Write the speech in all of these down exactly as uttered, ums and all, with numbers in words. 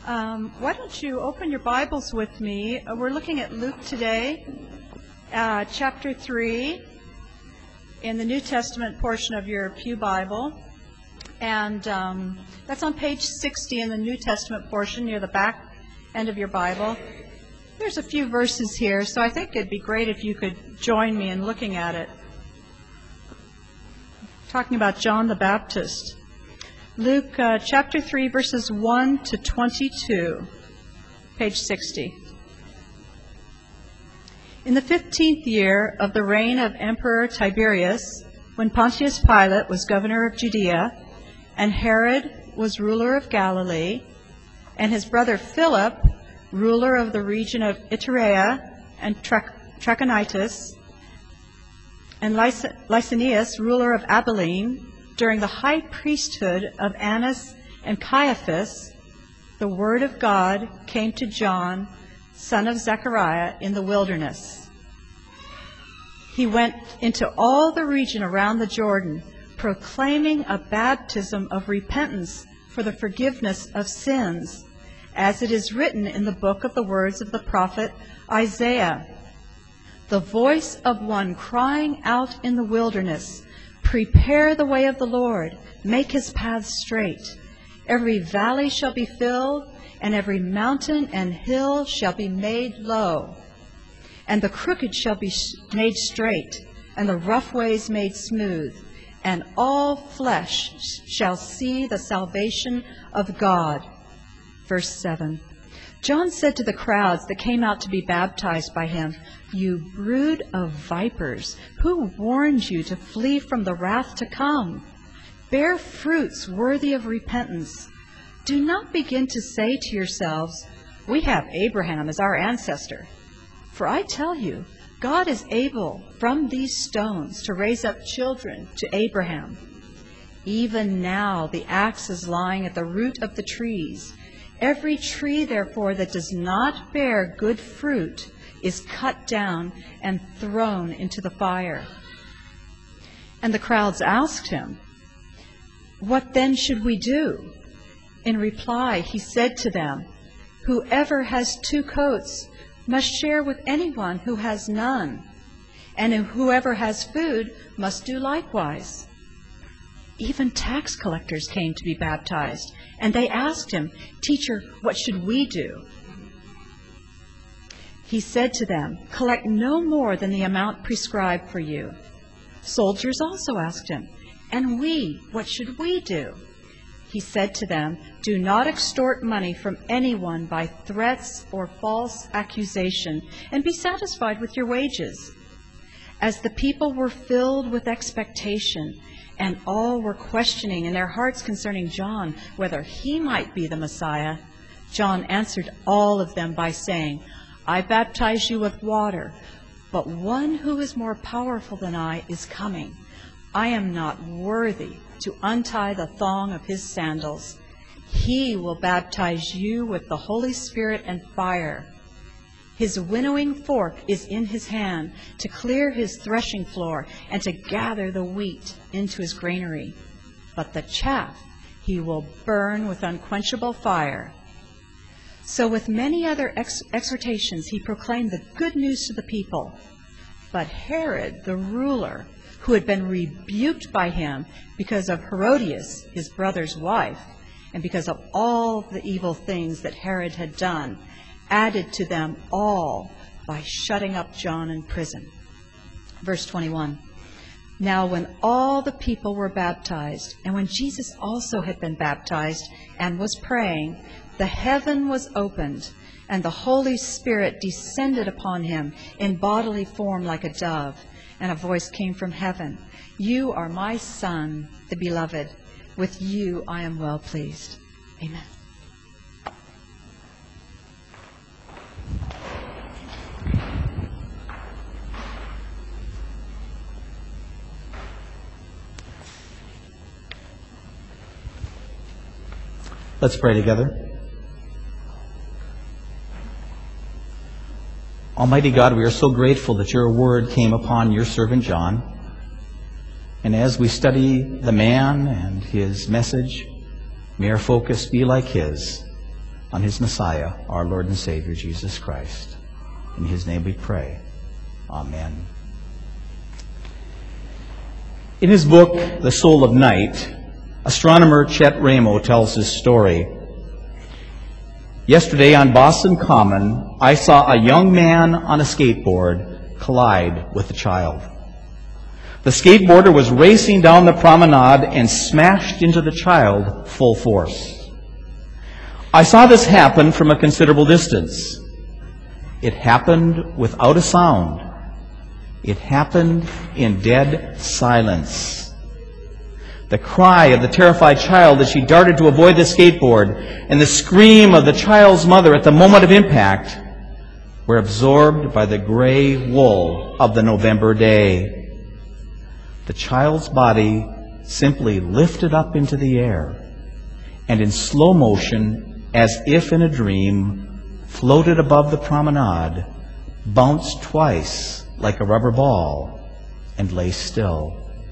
Um, why don't you open your Bibles with me? Uh, we're looking at Luke today, uh, chapter three, in the New Testament portion of your Pew Bible. And um, that's on page sixty in the New Testament portion near the back end of your Bible. There's a few verses here, so I think it'd be great if you could join me in looking at it. Talking about John the Baptist. Luke uh, chapter three, verses one to twenty-two, page sixty. In the fifteenth year of the reign of Emperor Tiberius, when Pontius Pilate was governor of Judea, and Herod was ruler of Galilee, and his brother Philip, ruler of the region of Iturea and Trachonitis, and Lyc- Licinius, ruler of Abilene, during the high priesthood of Annas and Caiaphas, the word of God came to John, son of Zechariah, in the wilderness. He went into all the region around the Jordan, proclaiming a baptism of repentance for the forgiveness of sins, as it is written in the book of the words of the prophet Isaiah. The voice of one crying out in the wilderness, "Prepare the way of the Lord, make his paths straight. Every valley shall be filled, and every mountain and hill shall be made low. And the crooked shall be made straight, and the rough ways made smooth. And all flesh shall see the salvation of God." Verse seven. John said to the crowds that came out to be baptized by him, "You brood of vipers, who warned you to flee from the wrath to come? Bear fruits worthy of repentance. Do not begin to say to yourselves, 'We have Abraham as our ancestor.' For I tell you, God is able from these stones to raise up children to Abraham. Even now the axe is lying at the root of the trees. Every tree, therefore, that does not bear good fruit is cut down and thrown into the fire." And the crowds asked him, "What then should we do?" In reply, he said to them, "Whoever has two coats must share with anyone who has none, and whoever has food must do likewise." Even tax collectors came to be baptized, and they asked him, "Teacher, what should we do?" He said to them, "Collect no more than the amount prescribed for you." Soldiers also asked him, "And we, what should we do?" He said to them, "Do not extort money from anyone by threats or false accusation, and be satisfied with your wages." As the people were filled with expectation, and all were questioning in their hearts concerning John whether he might be the Messiah, John answered all of them by saying, "I baptize you with water, but one who is more powerful than I is coming. I am not worthy to untie the thong of his sandals. He will baptize you with the Holy Spirit and fire. His winnowing fork is in his hand to clear his threshing floor and to gather the wheat into his granary. But the chaff he will burn with unquenchable fire." So with many other ex- exhortations he proclaimed the good news to the people. But Herod, the ruler, who had been rebuked by him because of Herodias, his brother's wife, and because of all the evil things that Herod had done, added to them all by shutting up John in prison. Verse twenty-one. Now when all the people were baptized, and when Jesus also had been baptized and was praying, the heaven was opened, and the Holy Spirit descended upon him in bodily form like a dove, and a voice came from heaven, "You are my Son, the beloved. With you I am well pleased." Amen. Let's pray together. Almighty God, we are so grateful that your word came upon your servant John. And as we study the man and his message, may our focus be like his, on His Messiah, our Lord and Savior, Jesus Christ. In His name we pray. Amen. In his book, The Soul of Night, astronomer Chet Ramo tells his story. Yesterday on Boston Common, I saw a young man on a skateboard collide with a child. The skateboarder was racing down the promenade and smashed into the child full force. I saw this happen from a considerable distance. It happened without a sound. It happened in dead silence. The cry of the terrified child as she darted to avoid the skateboard and the scream of the child's mother at the moment of impact were absorbed by the gray wool of the November day. The child's body simply lifted up into the air and in slow motion, as if in a dream, floated above the promenade, bounced twice like a rubber ball, and lay still.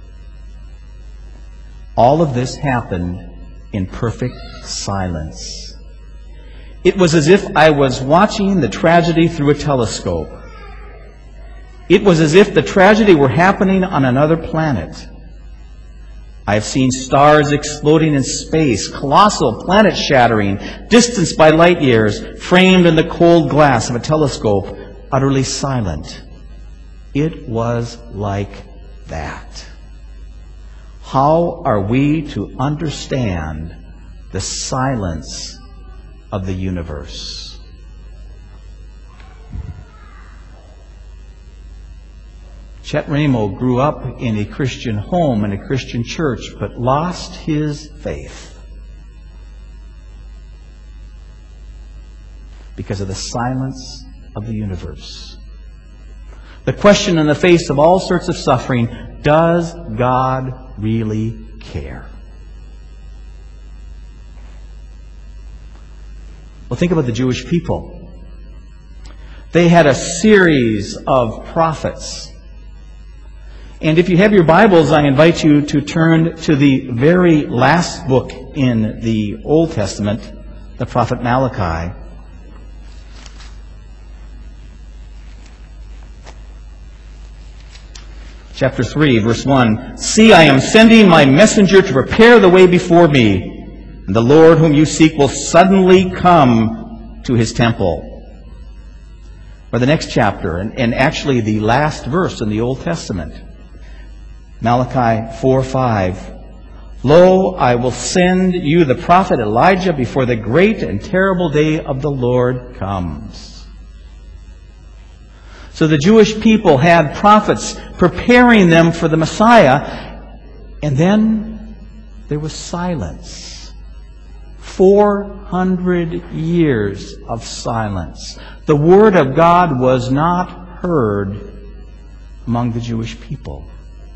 All of this happened in perfect silence. It was as if I was watching the tragedy through a telescope. It was as if the tragedy were happening on another planet. I have seen stars exploding in space, colossal planets shattering, distanced by light years, framed in the cold glass of a telescope, utterly silent. It was like that. How are we to understand the silence of the universe? Chet Ramo grew up in a Christian home and a Christian church, but lost his faith because of the silence of the universe. The question in the face of all sorts of suffering, does God really care? Well, think about the Jewish people. They had a series of prophets. And if you have your Bibles, I invite you to turn to the very last book in the Old Testament, the prophet Malachi. Chapter three, verse one. See, I am sending my messenger to prepare the way before me, and the Lord whom you seek will suddenly come to his temple. Or the next chapter, and, and actually the last verse in the Old Testament. Malachi four five. Lo, I will send you the prophet Elijah before the great and terrible day of the Lord comes. So the Jewish people had prophets preparing them for the Messiah, and then there was silence. Four hundred years of silence. The Word of God was not heard among the Jewish people.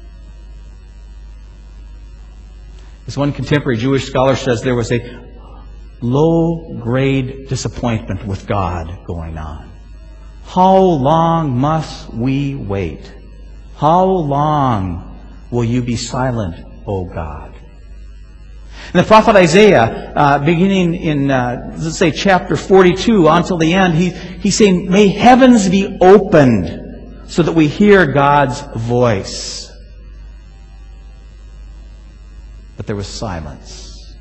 As one contemporary Jewish scholar says, there was a low-grade disappointment with God going on. How long must we wait? How long will you be silent, O God? And the prophet Isaiah, uh, beginning in, uh, let's say, chapter forty-two, until the end, he, he's saying, may heavens be opened so that we hear God's voice. But there was silence.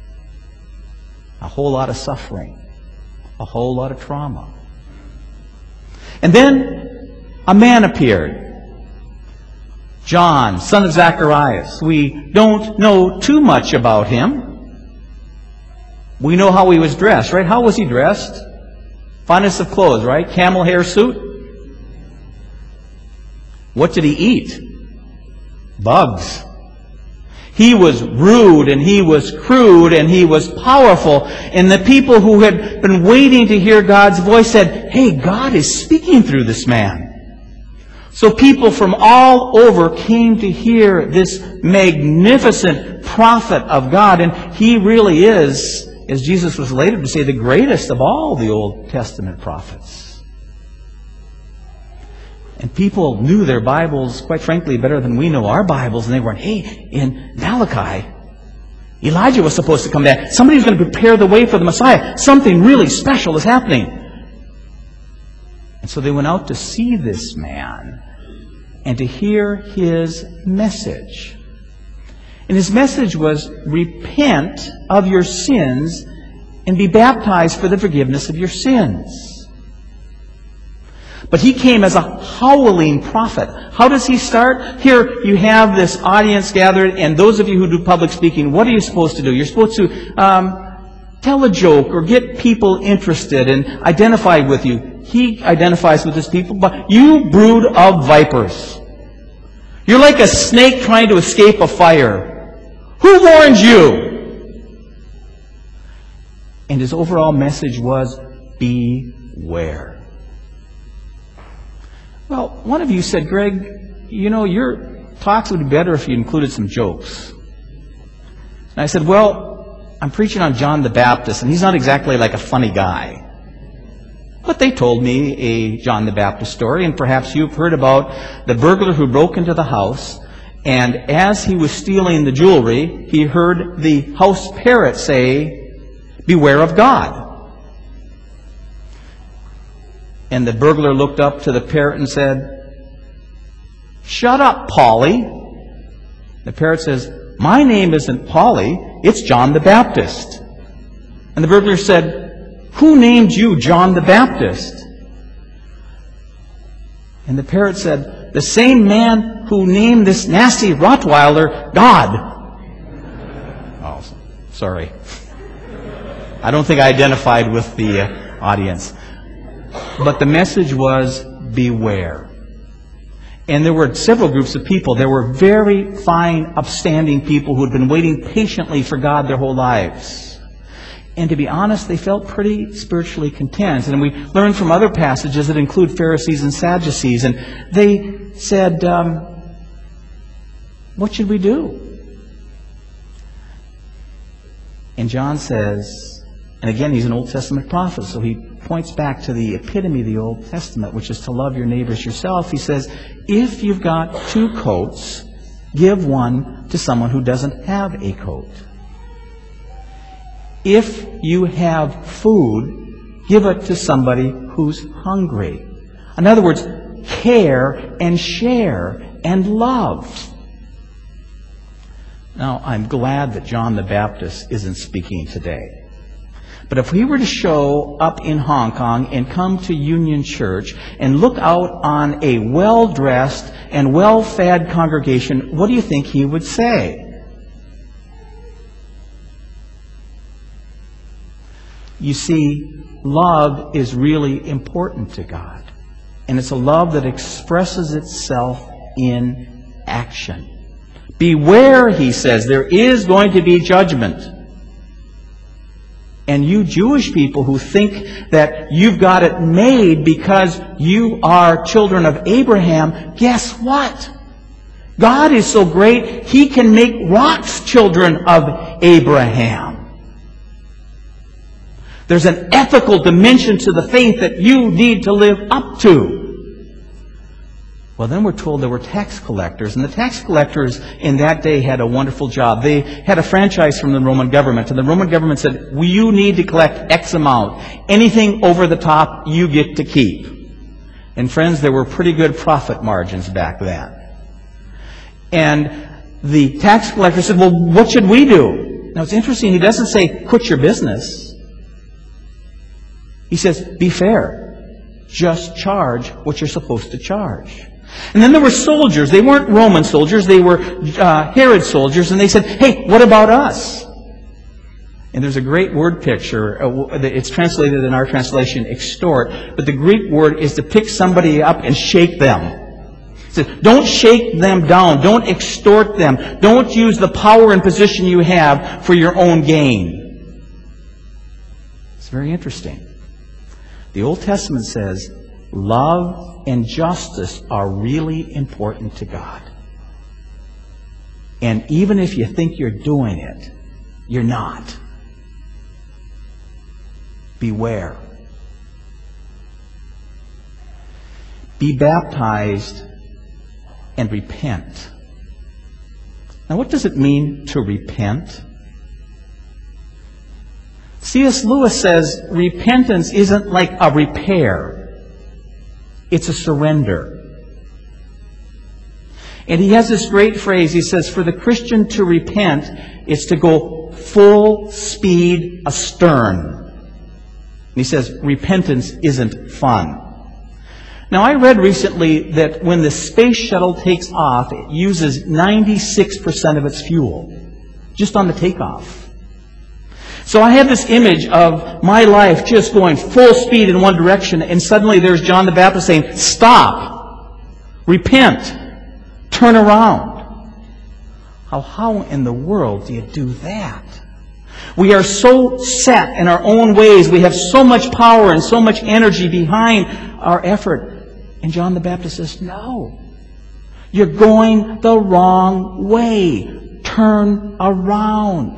A whole lot of suffering. A whole lot of trauma. And then a man appeared. John, son of Zacharias. We don't know too much about him. We know how he was dressed, right? How was he dressed? Finest of clothes, right? Camel hair suit. What did he eat? Bugs. He was rude and he was crude and he was powerful. And the people who had been waiting to hear God's voice said, hey, God is speaking through this man. So people from all over came to hear this magnificent prophet of God. And he really is, as Jesus was later to say, the greatest of all the Old Testament prophets. And people knew their Bibles, quite frankly, better than we know our Bibles. And they went, hey, in Malachi, Elijah was supposed to come back. Somebody's going to prepare the way for the Messiah. Something really special is happening. And so they went out to see this man and to hear his message. And his message was, repent of your sins and be baptized for the forgiveness of your sins. But he came as a howling prophet. How does he start? Here you have this audience gathered, and those of you who do public speaking, what are you supposed to do? You're supposed to um, tell a joke or get people interested and identify with you. He identifies with his people, but you brood of vipers. You're like a snake trying to escape a fire. Who warned you? And his overall message was, beware. Well, one of you said, Greg, you know, your talks would be better if you included some jokes. And I said, well, I'm preaching on John the Baptist, and he's not exactly like a funny guy. But they told me a John the Baptist story, and perhaps you've heard about the burglar who broke into the house, and as he was stealing the jewelry, he heard the house parrot say, beware of God. And the burglar looked up to the parrot and said, shut up, Polly. The parrot says, my name isn't Polly, it's John the Baptist. And the burglar said, who named you John the Baptist? And the parrot said, the same man who named this nasty Rottweiler God. Oh, sorry. I don't think I identified with the uh, audience. But the message was, beware. And there were several groups of people. There were very fine, upstanding people who had been waiting patiently for God their whole lives. And to be honest, they felt pretty spiritually content. And we learned from other passages that include Pharisees and Sadducees. And they said, um, what should we do? And John says, and again, he's an Old Testament prophet, so he points back to the epitome of the Old Testament, which is to love your neighbors yourself. He says, if you've got two coats, give one to someone who doesn't have a coat. If you have food, give it to somebody who's hungry. In other words, care and share and love. Now, I'm glad that John the Baptist isn't speaking today. But if we were to show up in Hong Kong and come to Union Church and look out on a well-dressed and well-fed congregation, what do you think he would say? You see, love is really important to God. And it's a love that expresses itself in action. Beware, he says, there is going to be judgment. And you Jewish people who think that you've got it made because you are children of Abraham, guess what? God is so great, He can make rocks children of Abraham. There's an ethical dimension to the faith that you need to live up to. Well, then we're told there were tax collectors, and the tax collectors in that day had a wonderful job. They had a franchise from the Roman government, and the Roman government said, well, you need to collect X amount. Anything over the top, you get to keep. And friends, there were pretty good profit margins back then. And the tax collector said, well, what should we do? Now, it's interesting, he doesn't say, quit your business. He says, be fair. Just charge what you're supposed to charge. And then there were soldiers. They weren't Roman soldiers. They were uh, Herod soldiers. And they said, hey, what about us? And there's a great word picture. It's translated in our translation, extort. But the Greek word is to pick somebody up and shake them. It says, don't shake them down. Don't extort them. Don't use the power and position you have for your own gain. It's very interesting. The Old Testament says, love and justice are really important to God. And even if you think you're doing it, you're not. Beware. Be baptized and repent. Now, what does it mean to repent? C S Lewis says repentance isn't like a repair. It's a surrender. And he has this great phrase. He says, for the Christian to repent is to go full speed astern. And he says, repentance isn't fun. Now, I read recently that when the space shuttle takes off, it uses ninety-six percent of its fuel, just on the takeoff. So I have this image of my life just going full speed in one direction, and suddenly there's John the Baptist saying, stop, repent, turn around. How, how in the world do you do that? We are so set in our own ways. We have so much power and so much energy behind our effort. And John the Baptist says, no, you're going the wrong way. Turn around.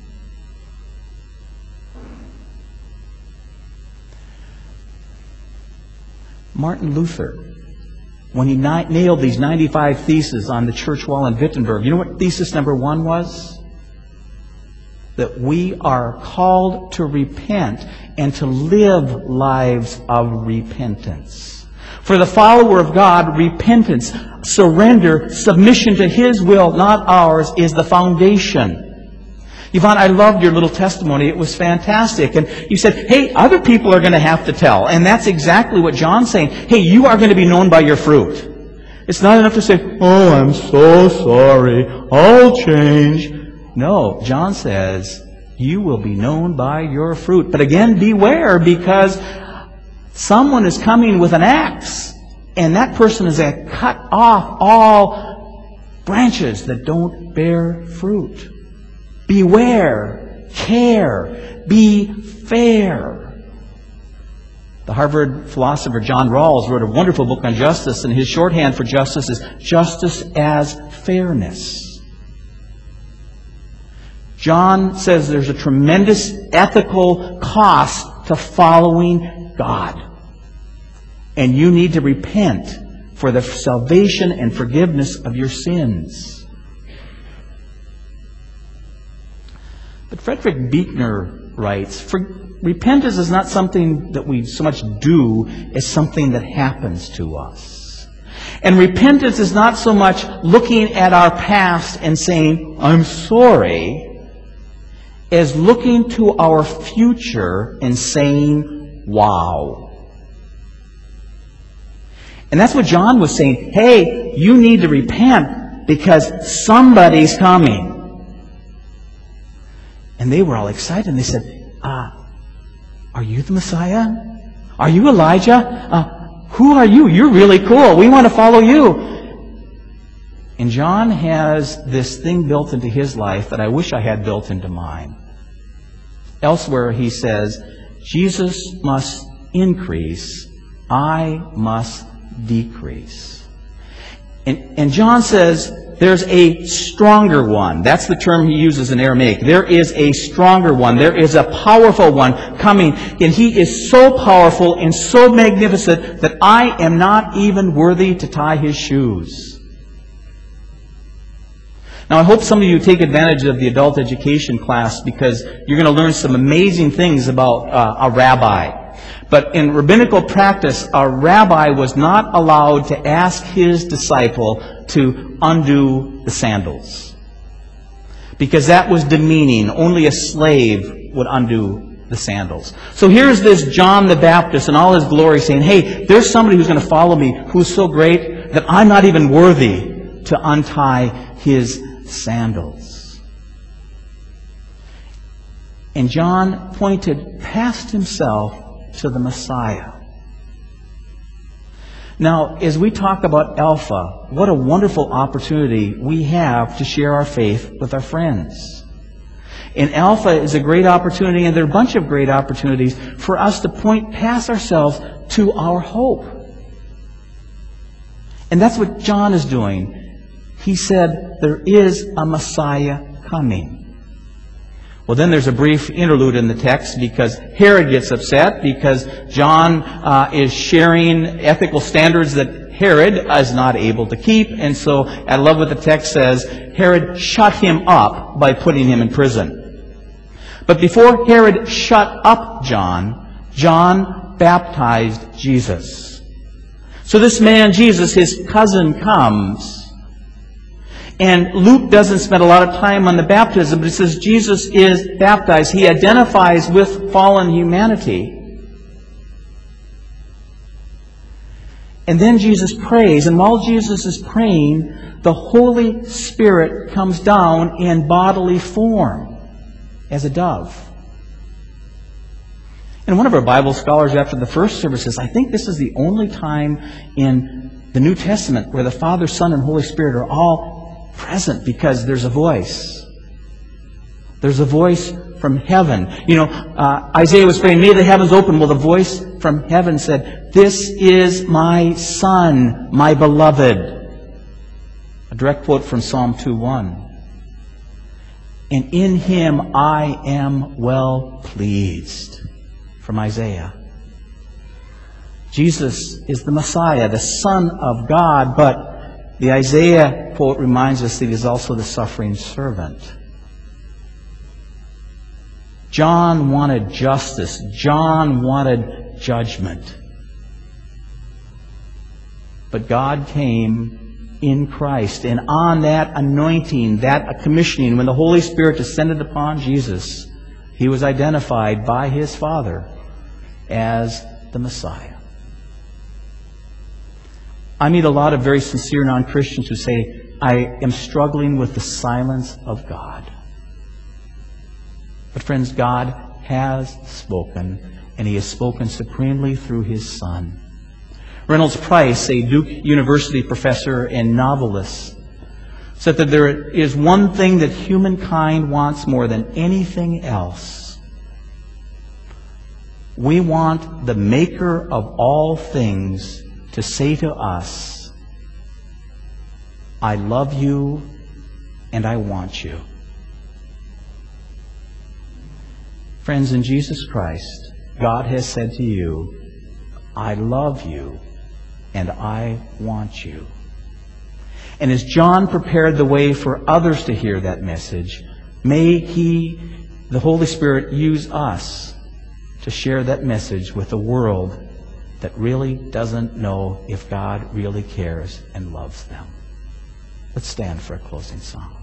Martin Luther, when he nailed these ninety-five theses on the church wall in Wittenberg, you know what thesis number one was? That we are called to repent and to live lives of repentance. For the follower of God, repentance, surrender, submission to His will, not ours, is the foundation. Yvonne, I loved your little testimony. It was fantastic. And you said, hey, other people are going to have to tell. And that's exactly what John's saying. Hey, you are going to be known by your fruit. It's not enough to say, oh, I'm so sorry, I'll change. No, John says, you will be known by your fruit. But again, beware, because someone is coming with an axe, and that person is going to cut off all branches that don't bear fruit. Beware, care, be fair. The Harvard philosopher John Rawls wrote a wonderful book on justice, and his shorthand for justice is justice as fairness. John says there's a tremendous ethical cost to following God. And you need to repent for the salvation and forgiveness of your sins. But Frederick Buechner writes, for repentance is not something that we so much do as something that happens to us. And repentance is not so much looking at our past and saying, I'm sorry, as looking to our future and saying, wow. And that's what John was saying. Hey, you need to repent because somebody's coming. And they were all excited. And they said, uh, are you the Messiah? Are you Elijah? Uh, who are you? You're really cool. We want to follow you. And John has this thing built into his life that I wish I had built into mine. Elsewhere he says, Jesus must increase, I must decrease. And, and John says, there's a stronger one. That's the term he uses in Aramaic. There is a stronger one. There is a powerful one coming. And he is so powerful and so magnificent that I am not even worthy to tie his shoes. Now, I hope some of you take advantage of the adult education class because you're going to learn some amazing things about uh, a rabbi. But in rabbinical practice, a rabbi was not allowed to ask his disciple to undo the sandals, because that was demeaning. Only a slave would undo the sandals. So here's this John the Baptist in all his glory saying, hey, there's somebody who's going to follow me who's so great that I'm not even worthy to untie his sandals. And John pointed past himself to the Messiah. Now, as we talk about Alpha, what a wonderful opportunity we have to share our faith with our friends. And Alpha is a great opportunity, and there are a bunch of great opportunities for us to point past ourselves to our hope. And that's what John is doing. He said, there is a Messiah coming. Well, then there's a brief interlude in the text because Herod gets upset because John uh, is sharing ethical standards that Herod is not able to keep. And so I love what the text says. Herod shut him up by putting him in prison. But before Herod shut up John, John baptized Jesus. So this man, Jesus, his cousin, comes. And Luke doesn't spend a lot of time on the baptism, but it says Jesus is baptized. He identifies with fallen humanity. And then Jesus prays, and while Jesus is praying, the Holy Spirit comes down in bodily form as a dove. And one of our Bible scholars after the first service says, I think this is the only time in the New Testament where the Father, Son, and Holy Spirit are all present, because there's a voice. There's a voice from heaven. You know, uh, Isaiah was praying, may the heavens open. Well, the voice from heaven said, this is my Son, my beloved. A direct quote from Psalm two one. And in Him I am well pleased. From Isaiah. Jesus is the Messiah, the Son of God, but the Isaiah quote reminds us that He is also the suffering servant. John wanted justice. John wanted judgment. But God came in Christ, and on that anointing, that commissioning, when the Holy Spirit descended upon Jesus, He was identified by His Father as the Messiah. I meet a lot of very sincere non-Christians who say, I am struggling with the silence of God. But friends, God has spoken, and He has spoken supremely through His Son. Reynolds Price, a Duke University professor and novelist, said that there is one thing that humankind wants more than anything else. We want the Maker of all things to say to us, I love you and I want you. Friends, in Jesus Christ, God has said to you, I love you and I want you. And as John prepared the way for others to hear that message, may He, the Holy Spirit, use us to share that message with a world that really doesn't know if God really cares and loves them. Let's stand for a closing song.